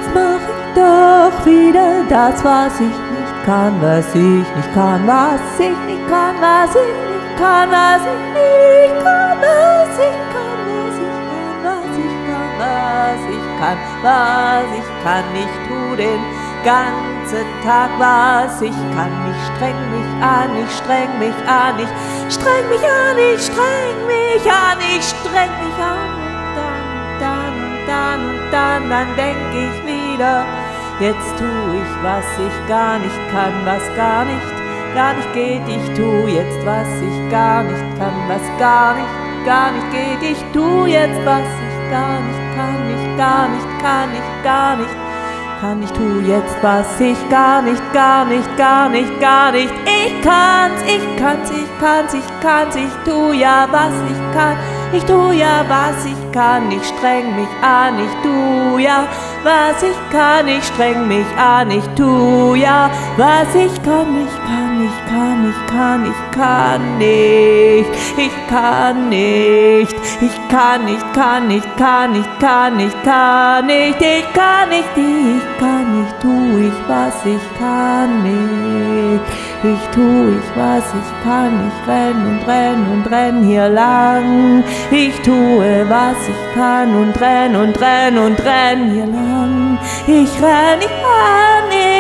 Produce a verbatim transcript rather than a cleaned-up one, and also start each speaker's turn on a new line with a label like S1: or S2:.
S1: jetzt mach ich doch wieder das, was ich nicht kann, was ich nicht kann, was ich nicht kann, was ich nicht kann, was ich nicht kann, was ich kann, was ich kann, was ich kann, was ich kann, was ich kann. Ich tu den ganzen Tag, was ich kann. Ich streng mich an, ich streng mich an, ich streng mich an, ich streng mich an, ich streng mich an. Und dann, und dann, und dann, und dann, dann denk ich wieder, jetzt tu ich, was ich gar nicht kann, was gar nicht, gar nicht geht. Ich tu jetzt, was ich gar nicht kann, was gar nicht, gar nicht geht. Ich tu jetzt, was ich gar nicht kann, ich gar nicht kann, ich gar nicht kann. Ich tu jetzt, was ich gar nicht, gar nicht, gar nicht, gar nicht. Ich kann's, ich kann's, ich kann's, ich kann's. Ich tu ja, was ich kann. Ich tu ja, was ich kann. Ich streng mich an, ich tu ja, was ich kann. Ich streng mich an, ich tu ja, was ich kann. Ich kann, ich kann, ich kann, ich kann nicht. Ich kann nicht. Ich kann nicht, kann nicht, kann nicht, kann nicht, kann nicht. Ich kann nicht, ich kann nicht, tu ich, was ich kann nicht. Ich tu ich, was ich kann. Ich renn und renn und renn hier lang. Ich tue, was ich kann und renn und renn und renn hier lang. Ich renn, ich kann nicht.